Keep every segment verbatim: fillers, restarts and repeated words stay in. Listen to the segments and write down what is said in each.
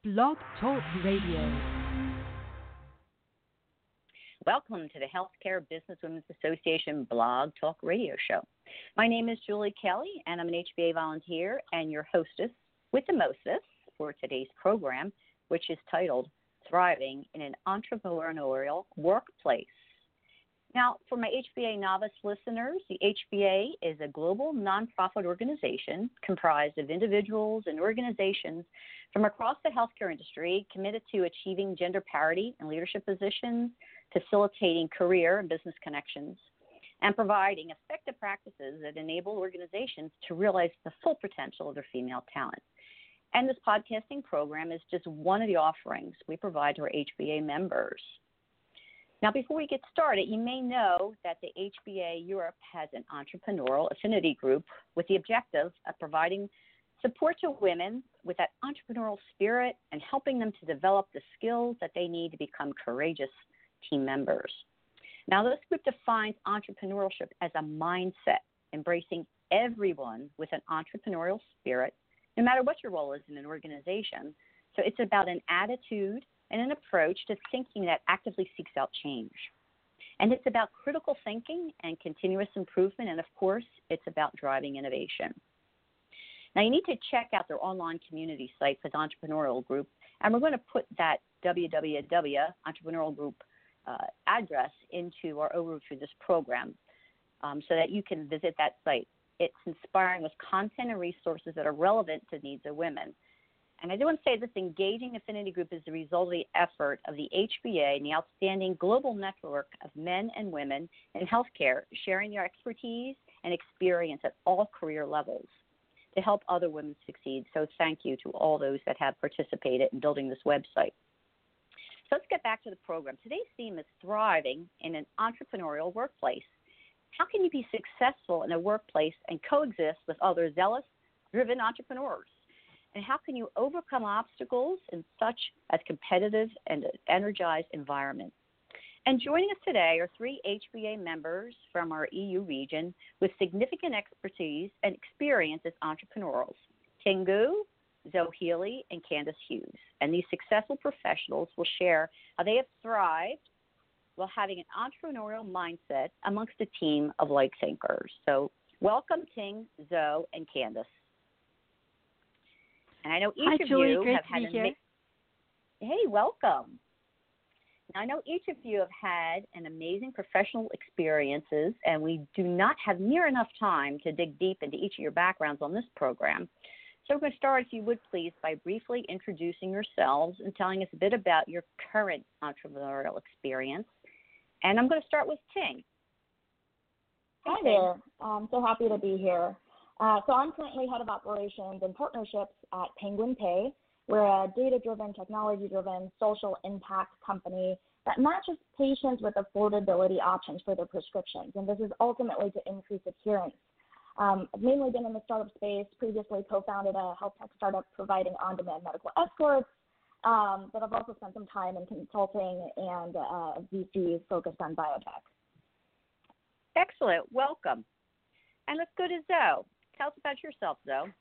Blog Talk Radio. Welcome to the Healthcare Business Women's Association Blog Talk Radio Show. My name is Julie Kelly, and I'm an H B A volunteer and your hostess with the mostest for today's program, which is titled Thriving in an Entrepreneurial Workplace. Now, for my H B A novice listeners, the H B A is a global nonprofit organization comprised of individuals and organizations from across the healthcare industry committed to achieving gender parity in leadership positions, facilitating career and business connections, and providing effective practices that enable organizations to realize the full potential of their female talent. And this podcasting program is just one of the offerings we provide to our H B A members. Now, before we get started, you may know that the H B A Europe has an entrepreneurial affinity group with the objective of providing support to women with that entrepreneurial spirit and helping them to develop the skills that they need to become courageous team members. Now, this group defines entrepreneurship as a mindset, embracing everyone with an entrepreneurial spirit, no matter what your role is in an organization. So it's about an attitude and an approach to thinking that actively seeks out change. And it's about critical thinking and continuous improvement, and of course, it's about driving innovation. Now, you need to check out their online community site for the Entrepreneurial Group, and we're going to put that w w w dot entrepreneurial group uh, address into our overview for this program um, so that you can visit that site. It's inspiring with content and resources that are relevant to the needs of women. And I do want to say this engaging affinity group is the result of the effort of the H B A and the outstanding global network of men and women in healthcare sharing their expertise and experience at all career levels to help other women succeed. So thank you to all those that have participated in building this website. So let's get back to the program. Today's theme is thriving in an entrepreneurial workplace. How can you be successful in a workplace and coexist with other zealous, driven entrepreneurs? And how can you overcome obstacles in such a competitive and energized environment? And joining us today are three H B A members from our E U region with significant expertise and experience as entrepreneurs, Ting Gu, Zoe Healy, and Candace Hughes. And these successful professionals will share how they have thrived while having an entrepreneurial mindset amongst a team of like thinkers. So welcome, Ting, Zoe, and Candace. And I know each Hi, of Julie. you Great have to had be an here. ama- Hey, welcome. Now, I know each of you have had an amazing professional experiences, and we do not have near enough time to dig deep into each of your backgrounds on this program. So we're going to start, if you would please, by briefly introducing yourselves and telling us a bit about your current entrepreneurial experience. And I'm going to start with Ting. Hi there. I'm so happy to be here. Uh, so I'm currently head of operations and partnerships at Penguin Pay. We're a data-driven, technology-driven, social impact company that matches patients with affordability options for their prescriptions, and this is ultimately to increase adherence. Um, I've mainly been in the startup space, previously co-founded a health tech startup providing on-demand medical escorts, um, but I've also spent some time in consulting and uh, V C focused on biotech. Excellent. Welcome. And let's go to Zoe. Tell us about yourself, Zoe.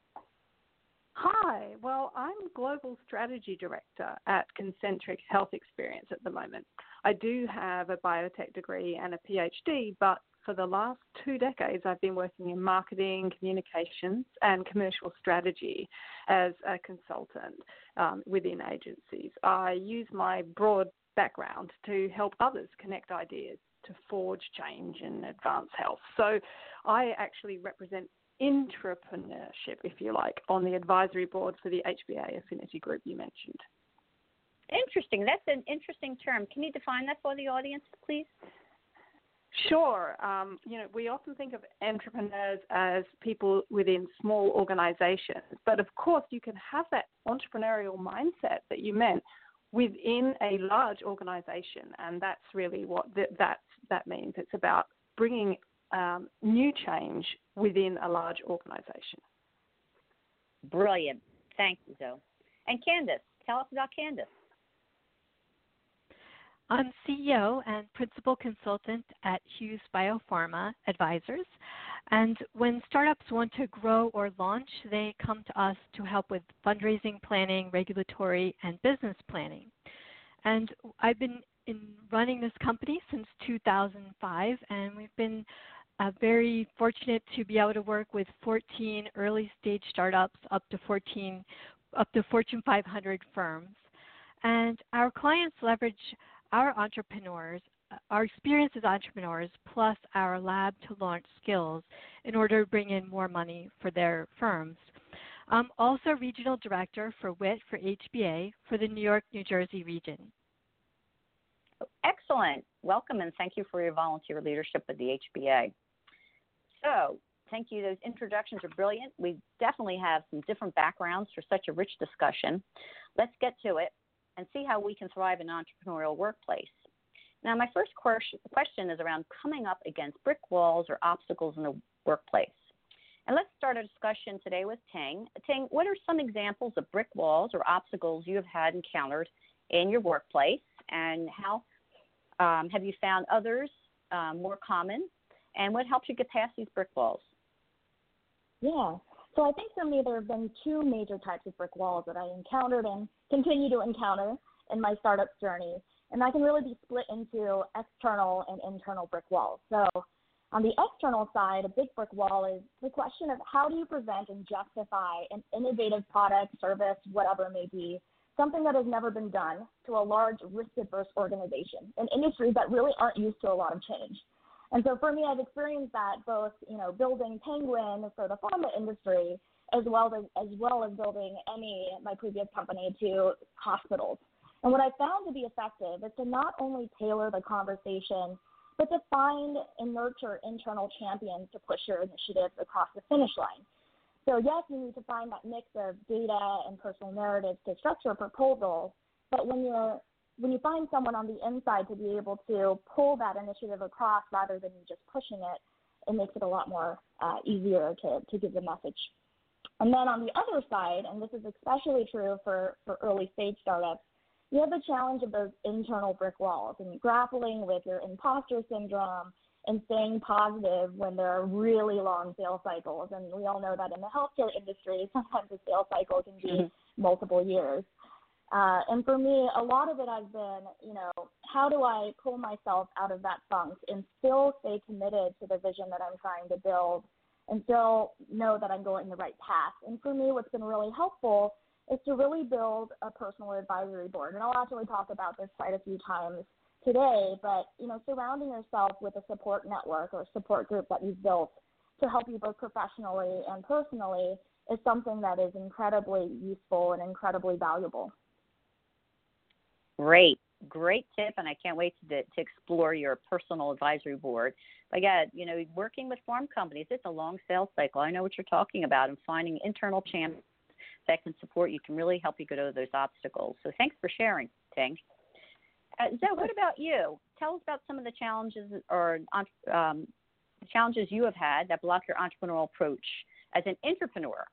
Hi. Well, I'm Global Strategy Director at Concentric Health Experience at the moment. I do have a biotech degree and a PhD, but for the last two decades, I've been working in marketing, communications, and commercial strategy as a consultant um, within agencies. I use my broad background to help others connect ideas to forge change and advance health. So I actually represent intrapreneurship, if you like, on the advisory board for the H B A affinity group you mentioned. Interesting. That's an interesting term. Can you define that for the audience, please? Sure. Um, you know, we often think of entrepreneurs as people within small organizations, but of course you can have that entrepreneurial mindset that you meant within a large organization, and that's really what th- that, that means. It's about bringing um, new change within a large organization. Brilliant. Thank you, Zoe. And Candace, tell us about Candace. I'm C E O and Principal Consultant at Hughes Biopharma Advisors. And when startups want to grow or launch, they come to us to help with fundraising, planning, regulatory, and business planning. And I've been in running this company since two thousand five, and we've been uh, very fortunate to be able to work with fourteen early-stage startups up to fourteen, up to Fortune five hundred firms. And our clients leverage our entrepreneurs, our experience as entrepreneurs, plus our lab to launch skills in order to bring in more money for their firms. I'm also Regional Director for W I T for H B A for the New York, New Jersey region. Excellent. Welcome, and thank you for your volunteer leadership with the H B A. So, thank you. Those introductions are brilliant. We definitely have some different backgrounds for such a rich discussion. Let's get to it and see how we can thrive in an entrepreneurial workplace. Now, my first question is around coming up against brick walls or obstacles in the workplace. And let's start a discussion today with Ting. Ting, what are some examples of brick walls or obstacles you have had encountered in your workplace, and how um, have you found others um, more common, and what helps you get past these brick walls? Yeah. So I think for me, there have been two major types of brick walls that I encountered and continue to encounter in my startup journey. And that can really be split into external and internal brick walls. So on the external side, a big brick wall is the question of how do you present and justify an innovative product, service, whatever it may be, something that has never been done to a large risk-averse organization, an industry that really aren't used to a lot of change. And so for me, I've experienced that both, you know, building Penguin for the pharma industry, as well as, as well as building Emmy, my previous company, to hospitals. And what I found to be effective is to not only tailor the conversation, but to find and nurture internal champions to push your initiatives across the finish line. So yes, you need to find that mix of data and personal narratives to structure a proposal, but when you're when you find someone on the inside to be able to pull that initiative across rather than you just pushing it, it makes it a lot more uh, easier to, to give the message. And then on the other side, and this is especially true for, for early stage startups, you have the challenge of those internal brick walls and grappling with your imposter syndrome and staying positive when there are really long sales cycles. And we all know that in the healthcare industry, sometimes the sales cycle can be mm-hmm. multiple years. Uh, and for me, a lot of it has been, you know, how do I pull myself out of that funk and still stay committed to the vision that I'm trying to build and still know that I'm going the right path? And for me, what's been really helpful is to really build a personal advisory board. And I'll actually talk about this quite a few times today, but, you know, surrounding yourself with a support network or support group that you've built to help you both professionally and personally is something that is incredibly useful and incredibly valuable. Great, great tip, and I can't wait to, to explore your personal advisory board. Again, you know, working with farm companies, it's a long sales cycle. I know what you're talking about, and finding internal champions that can support you can really help you get over those obstacles. So thanks for sharing, Ting. Uh, Zoe, what about you? Tell us about some of the challenges or um, challenges you have had that block your entrepreneurial approach as an entrepreneur.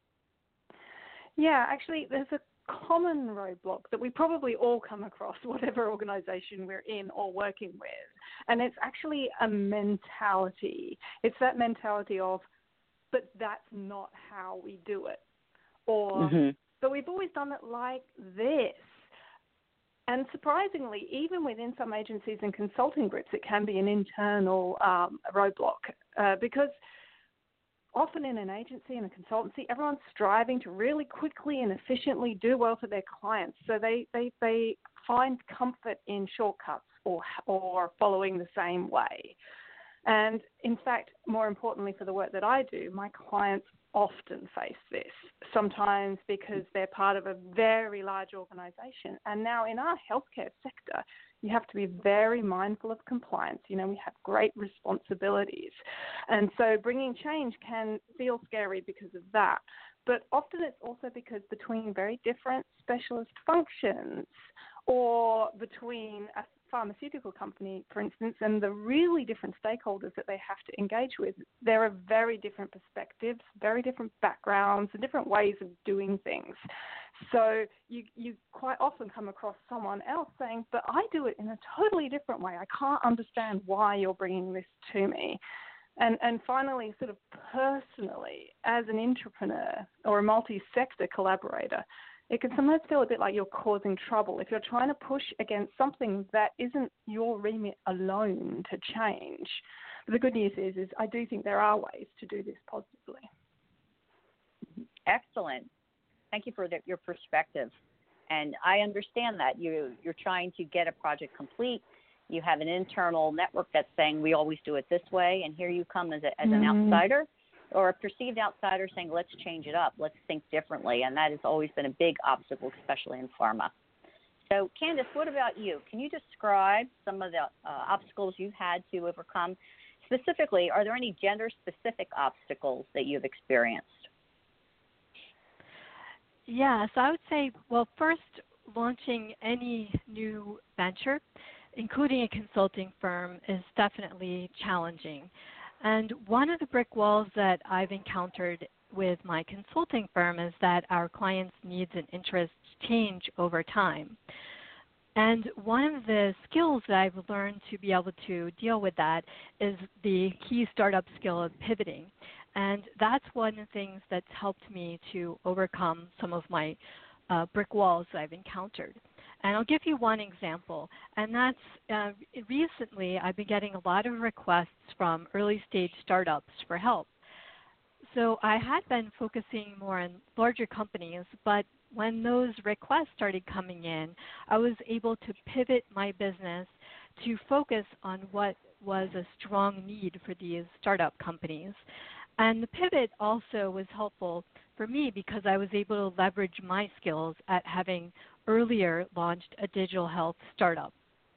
Yeah, actually, there's a common roadblock that we probably all come across, whatever organization we're in or working with, and it's actually a mentality. It's that mentality of, but that's not how we do it, or mm-hmm. but we've always done it like this. And surprisingly, even within some agencies and consulting groups, it can be an internal um, roadblock uh, because often in an agency and a consultancy, everyone's striving to really quickly and efficiently do well for their clients. So they, they, they find comfort in shortcuts or, or following the same way. And in fact, more importantly for the work that I do, my clients often face this, sometimes because they're part of a very large organization. And now in our healthcare sector, you have to be very mindful of compliance. You know, we have great responsibilities. And so bringing change can feel scary because of that. But often it's also because between very different specialist functions or between a pharmaceutical company, for instance, and the really different stakeholders that they have to engage with, there are very different perspectives, very different backgrounds, and different ways of doing things. So you, you quite often come across someone else saying, but I do it in a totally different way. I can't understand why you're bringing this to me. And, and finally, sort of personally, as an entrepreneur or a multi-sector collaborator, it can sometimes feel a bit like you're causing trouble if you're trying to push against something that isn't your remit alone to change. But the good news is, is I do think there are ways to do this positively. Excellent. Thank you for the, your perspective. And I understand that you, you're trying to get a project complete. You have an internal network that's saying we always do it this way, and here you come as, a, as an mm-hmm. outsider or a perceived outsider saying let's change it up, let's think differently, and that has always been a big obstacle, especially in pharma. So, Candace, what about you? Can you describe some of the uh, obstacles you've had to overcome? Specifically, are there any gender-specific obstacles that you've experienced? Yes, I would say, well, first, launching any new venture, including a consulting firm, is definitely challenging. And one of the brick walls that I've encountered with my consulting firm is that our clients' needs and interests change over time. And one of the skills that I've learned to be able to deal with that is the key startup skill of pivoting. And that's one of the things that's helped me to overcome some of my uh, brick walls that I've encountered. And I'll give you one example, and that's uh, recently I've been getting a lot of requests from early-stage startups for help. So I had been focusing more on larger companies, but when those requests started coming in, I was able to pivot my business to focus on what was a strong need for these startup companies. And the pivot also was helpful for me because I was able to leverage my skills at having earlier launched a digital health startup.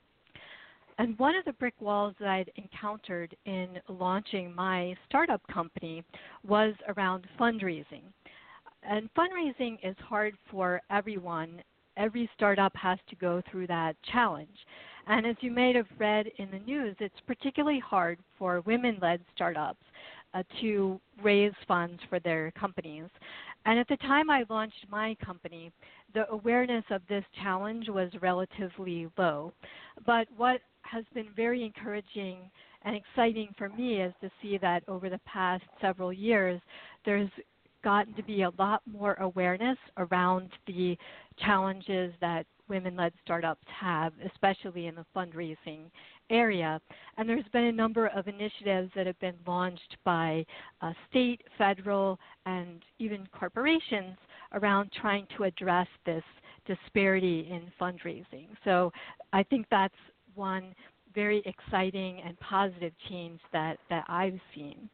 And one of the brick walls that I'd encountered in launching my startup company was around fundraising. And fundraising is hard for everyone. Every startup has to go through that challenge. And as you may have read in the news, it's particularly hard for women-led startups uh, to raise funds for their companies. And at the time I launched my company, the awareness of this challenge was relatively low. But what has been very encouraging and exciting for me is to see that over the past several years, there's gotten to be a lot more awareness around the challenges that women-led startups have, especially in the fundraising area. And there's been a number of initiatives that have been launched by uh, state, federal, and even corporations around trying to address this disparity in fundraising. So I think that's one very exciting and positive change that, that I've seen.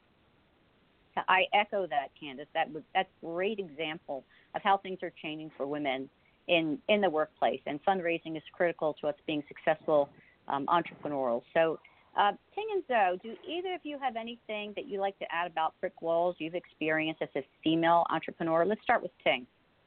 I echo that, Candace. That was, that's a great example of how things are changing for women in, in the workplace, and fundraising is critical to us being successful um, entrepreneurial. So, uh, Ting and Zoe, do either of you have anything that you'd like to add about brick walls you've experienced as a female entrepreneur? Let's start with Ting.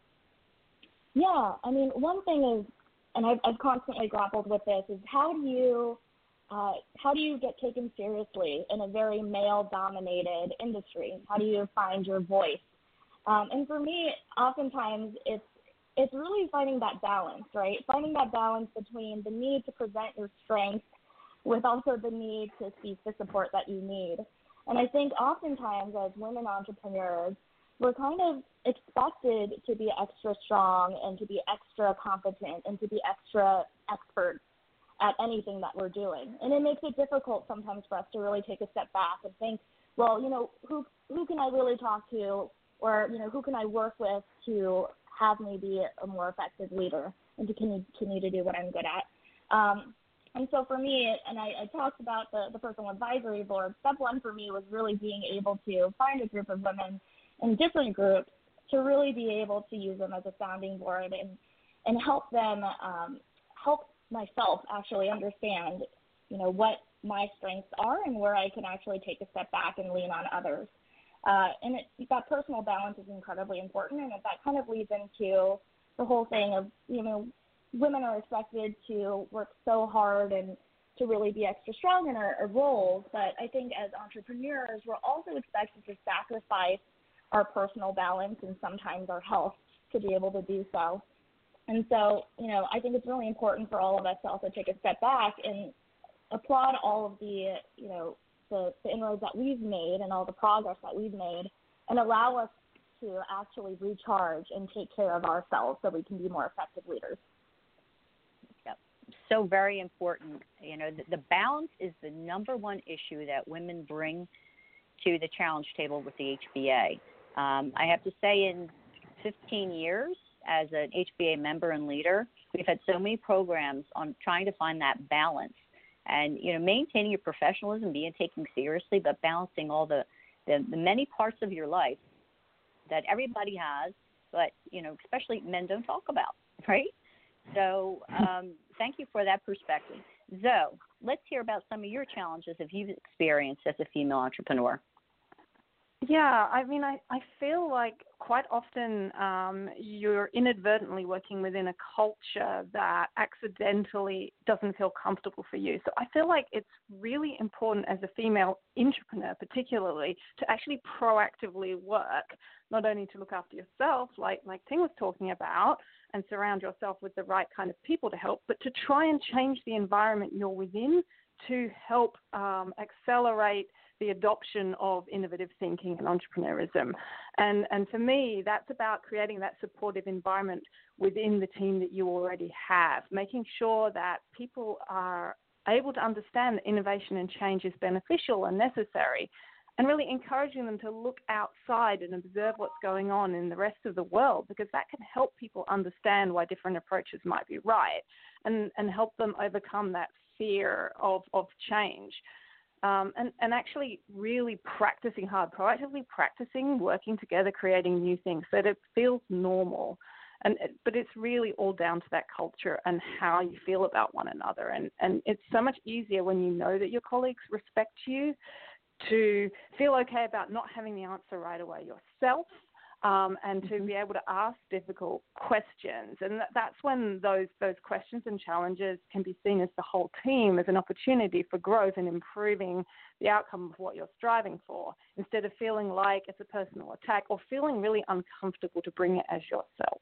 Yeah, I mean, one thing is, and I've, I've constantly grappled with this, is how do you Uh, how do you get taken seriously in a very male-dominated industry? How do you find your voice? Um, and for me, oftentimes it's it's really finding that balance, right? Finding that balance between the need to present your strengths with also the need to seek the support that you need. And I think oftentimes as women entrepreneurs, we're kind of expected to be extra strong and to be extra competent and to be extra experts at anything that we're doing. And it makes it difficult sometimes for us to really take a step back and think, well, you know, who who can I really talk to, or, you know, who can I work with to have me be a more effective leader and to continue to do what I'm good at. Um, and so for me, and I, I talked about the, the personal advisory board, step one for me was really being able to find a group of women in different groups to really be able to use them as a sounding board and, and help them, um, help myself actually understand, you know, what my strengths are and where I can actually take a step back and lean on others. Uh, and it, that personal balance is incredibly important, and that kind of leads into the whole thing of, you know, women are expected to work so hard and to really be extra strong in our, our roles, but I think as entrepreneurs, we're also expected to sacrifice our personal balance and sometimes our health to be able to do so. And so, you know, I think it's really important for all of us to also take a step back and applaud all of the, you know, the, the inroads that we've made and all the progress that we've made and allow us to actually recharge and take care of ourselves so we can be more effective leaders. Yep. So very important. You know, the, the balance is the number one issue that women bring to the challenge table with the H B A. Um, I have to say in fifteen years as an H B A member and leader, we've had so many programs on trying to find that balance and, you know, maintaining your professionalism, being taken seriously, but balancing all the, the, the many parts of your life that everybody has, but, you know, especially men don't talk about, right? So um, thank you for that perspective. Zoe, let's hear about some of your challenges that you've experienced as a female entrepreneur. Yeah, I mean, I, I feel like quite often um, you're inadvertently working within a culture that accidentally doesn't feel comfortable for you. So I feel like it's really important as a female entrepreneur, particularly, to actually proactively work, not only to look after yourself, like, like Ting was talking about, and surround yourself with the right kind of people to help, but to try and change the environment you're within to help um, accelerate the adoption of innovative thinking and entrepreneurism. And, and for me, that's about creating that supportive environment within the team that you already have, making sure that people are able to understand that innovation and change is beneficial and necessary, and really encouraging them to look outside and observe what's going on in the rest of the world, because that can help people understand why different approaches might be right and, and help them overcome that fear of, of change. Um, and, and actually really practicing hard, proactively practicing, working together, creating new things so that it feels normal. And but it's really all down to that culture and how you feel about one another. And, and it's so much easier when you know that your colleagues respect you to feel okay about not having the answer right away yourself, um, and to be able to ask difficult questions. And that, that's when those those questions and challenges can be seen as the whole team as an opportunity for growth and improving the outcome of what you're striving for, instead of feeling like it's a personal attack or feeling really uncomfortable to bring it as yourself.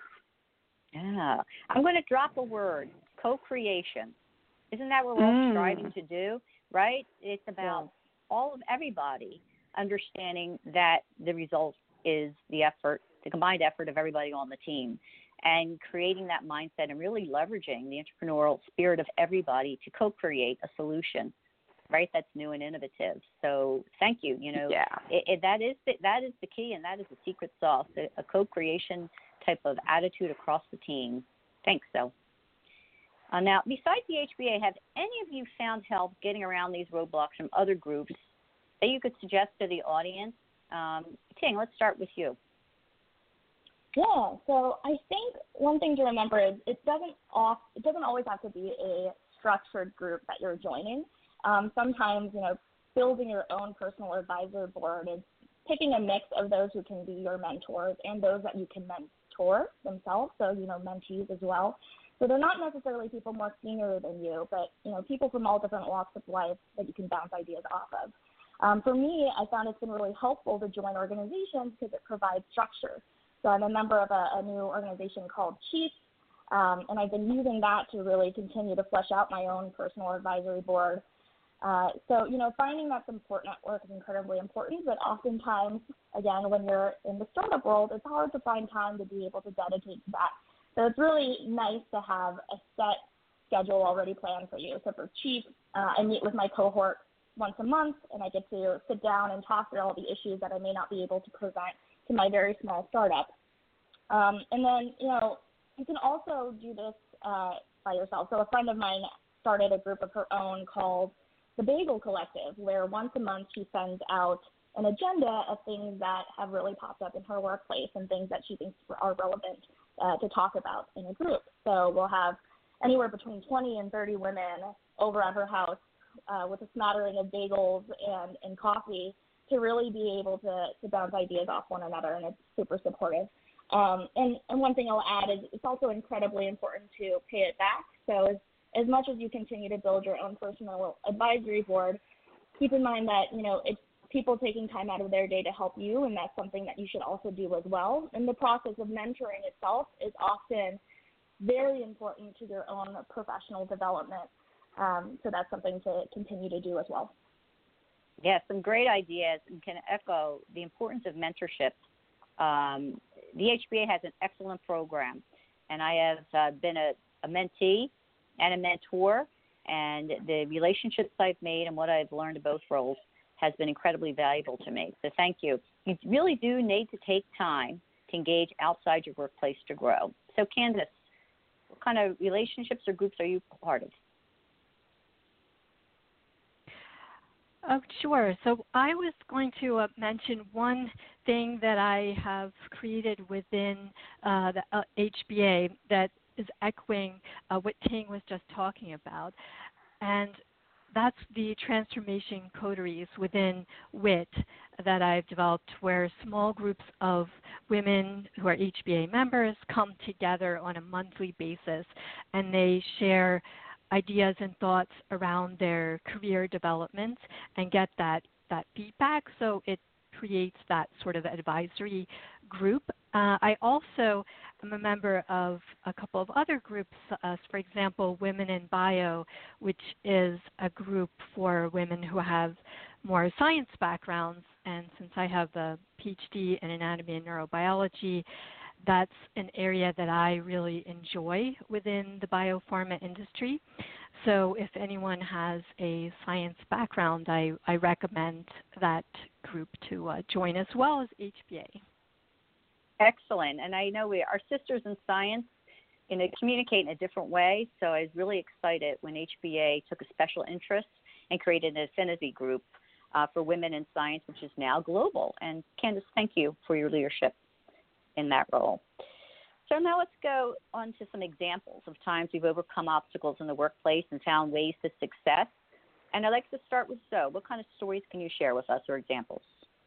Yeah. I'm going to drop a word, co-creation. Isn't that what we're all Mm. striving to do, right? It's about Yeah. all of everybody understanding that the result is the effort, the combined effort of everybody on the team, and creating that mindset and really leveraging the entrepreneurial spirit of everybody to co-create a solution, right? That's new and innovative. So thank you. You know, Yeah. it, it, that is the, that is the key, and that is the secret sauce, a, a co-creation type of attitude across the team. Thanks, so. Uh, now, besides the H B A, have any of you found help getting around these roadblocks from other groups that you could suggest to the audience? Um, Ting, let's start with you. Yeah, so I think one thing to remember is it doesn't off, it doesn't always have to be a structured group that you're joining. Um, sometimes, you know, building your own personal advisor board is picking a mix of those who can be your mentors and those that you can mentor themselves, so, you know, mentees as well. So they're not necessarily people more senior than you, but, you know, people from all different walks of life that you can bounce ideas off of. Um, for me, I found it's been really helpful to join organizations because it provides structure. So I'm a member of a, a new organization called Chief, um, and I've been using that to really continue to flesh out my own personal advisory board. Uh, so, you know, finding that support network is incredibly important, but oftentimes, again, when you're in the startup world, it's hard to find time to be able to dedicate to that. So it's really nice to have a set schedule already planned for you. So for Chief, uh, I meet with my cohort once a month, and I get to sit down and talk through all the issues that I may not be able to present to my very small startup. Um, and then, you know, you can also do this uh, by yourself. So a friend of mine started a group of her own called the Bagel Collective, where once a month she sends out an agenda of things that have really popped up in her workplace and things that she thinks are relevant uh, to talk about in a group. So we'll have anywhere between twenty and thirty women over at her house uh, with a smattering of bagels and, and coffee to really be able to, to bounce ideas off one another, and it's super supportive. Um, and, and one thing I'll add is it's also incredibly important to pay it back. So as, as much as you continue to build your own personal advisory board, keep in mind that, you know, it's people taking time out of their day to help you, and that's something that you should also do as well. And the process of mentoring itself is often very important to your own professional development. Um, so that's something to continue to do as well. Yes, some great ideas, and can echo the importance of mentorship. Um, the H B A has an excellent program, and I have uh, been a, a mentee and a mentor, and the relationships I've made and what I've learned in both roles has been incredibly valuable to me. So thank you. You really do need to take time to engage outside your workplace to grow. So Candace, what kind of relationships or groups are you part of? Oh, sure. So I was going to uh, mention one thing that I have created within uh, the uh, H B A that is echoing uh, what Ting was just talking about, and that's the transformation coteries within W I T that I've developed, where small groups of women who are H B A members come together on a monthly basis, and they share ideas and thoughts around their career development and get that, that feedback. So it creates that sort of advisory group. Uh, I also am a member of a couple of other groups, uh, for example, Women in Bio, which is a group for women who have more science backgrounds. And since I have a P H D in anatomy and neurobiology, that's an area that I really enjoy within the biopharma industry. So if anyone has a science background, I, I recommend that group to uh, join, as well as H B A. Excellent. And I know we, our sisters in science, you know, communicate in a different way. So I was really excited when H B A took a special interest and created an affinity group uh, for women in science, which is now global. And Candace, thank you for your leadership in that role. So now let's go on to some examples of times we've overcome obstacles in the workplace and found ways to success. And I'd like to start with Zoe. What kind of stories can you share with us or examples?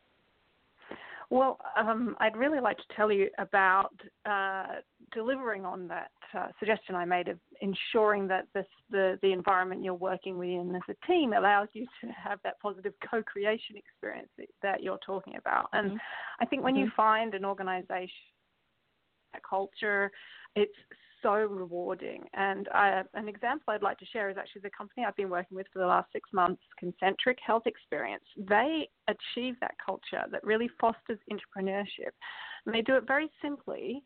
Well, um, I'd really like to tell you about uh, delivering on that uh, suggestion I made of ensuring that this, the, the environment you're working within as a team allows you to have that positive co-creation experience that you're talking about. And mm-hmm. I think when mm-hmm. you find an organization, a culture, it's so rewarding. And I, an example I'd like to share is actually the company I've been working with for the last six months, Concentric Health Experience. They achieve that culture that really fosters entrepreneurship. And they do it very simply,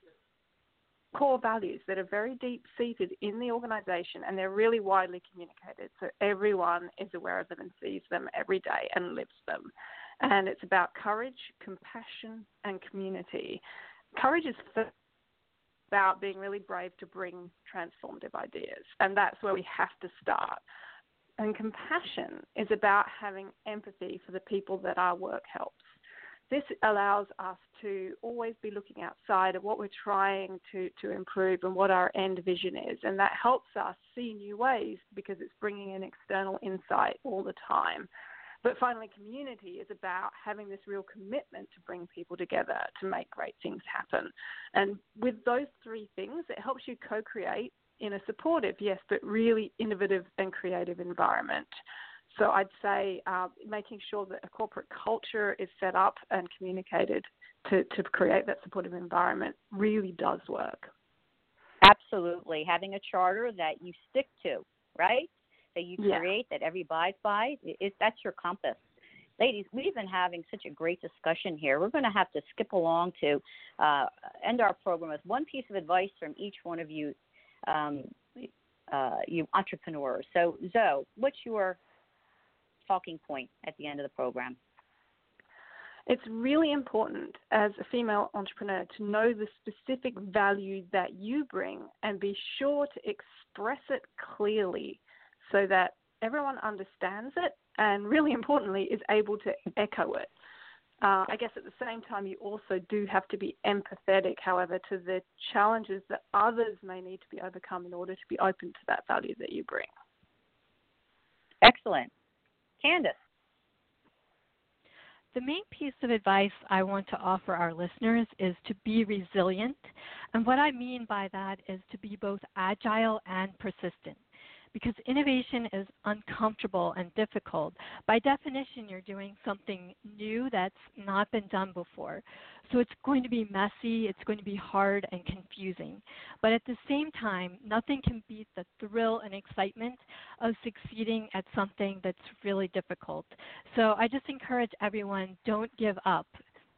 core values that are very deep-seated in the organization, and they're really widely communicated. So everyone is aware of them and sees them every day and lives them. And it's about courage, compassion, and community. Courage is first about being really brave to bring transformative ideas, and that's where we have to start. And compassion is about having empathy for the people that our work helps. This allows us to always be looking outside of what we're trying to, to improve and what our end vision is, and that helps us see new ways because it's bringing in external insight all the time. But finally, community is about having this real commitment to bring people together to make great things happen. And with those three things, it helps you co-create in a supportive, yes, but really innovative and creative environment. So I'd say uh, making sure that a corporate culture is set up and communicated to, to create that supportive environment really does work. Absolutely. Having a charter that you stick to, right? That you create, yeah. that everybody abides by, is that's your compass. Ladies, we've been having such a great discussion here. We're going to have to skip along to uh, end our program with one piece of advice from each one of you, um, uh, you entrepreneurs. So, Zoe, what's your talking point at the end of the program? It's really important as a female entrepreneur to know the specific value that you bring and be sure to express it clearly, so that everyone understands it and, really importantly, is able to echo it. Uh, I guess at the same time, you also do have to be empathetic, however, to the challenges that others may need to be overcome in order to be open to that value that you bring. Excellent. Candace? The main piece of advice I want to offer our listeners is to be resilient. And what I mean by that is to be both agile and persistent. because innovation is uncomfortable and difficult. By definition, you're doing something new that's not been done before. So it's going to be messy, it's going to be hard and confusing. But at the same time, nothing can beat the thrill and excitement of succeeding at something that's really difficult. So I just encourage everyone, don't give up.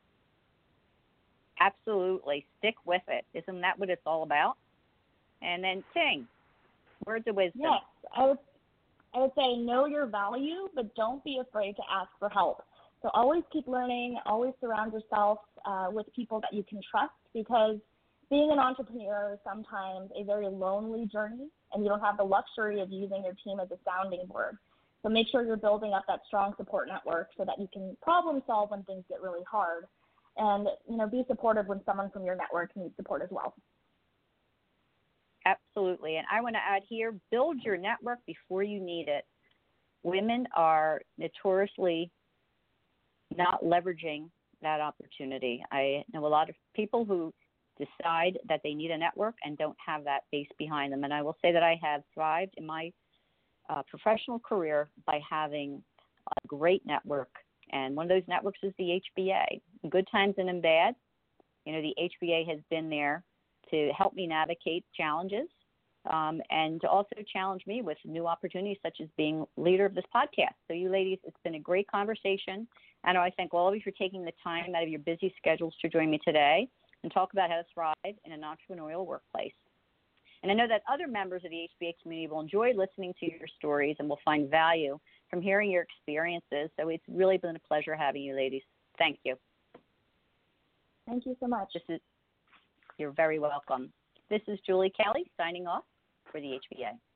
Absolutely. Stick with it. Isn't that what it's all about? And then Ting, words of wisdom. Yes, I would, I would say know your value, but don't be afraid to ask for help. So always keep learning, always surround yourself uh, with people that you can trust, because being an entrepreneur is sometimes a very lonely journey, and you don't have the luxury of using your team as a sounding board. So make sure you're building up that strong support network so that you can problem solve when things get really hard. And, you know, be supportive when someone from your network needs support as well. Absolutely. And I want to add here, build your network before you need it. Women are notoriously not leveraging that opportunity. I know a lot of people who decide that they need a network and don't have that base behind them. And I will say that I have thrived in my uh, professional career by having a great network. And one of those networks is the H B A. In good times and in bad, you know, the H B A has been there to help me navigate challenges um, and to also challenge me with new opportunities, such as being leader of this podcast. So you ladies, it's been a great conversation. And I thank all of you for taking the time out of your busy schedules to join me today and talk about how to thrive in an entrepreneurial workplace. And I know that other members of the H B A community will enjoy listening to your stories and will find value from hearing your experiences. So it's really been a pleasure having you, ladies. Thank you. Thank you so much. This is, you're very welcome. This is Julie Kelly signing off for the H B A.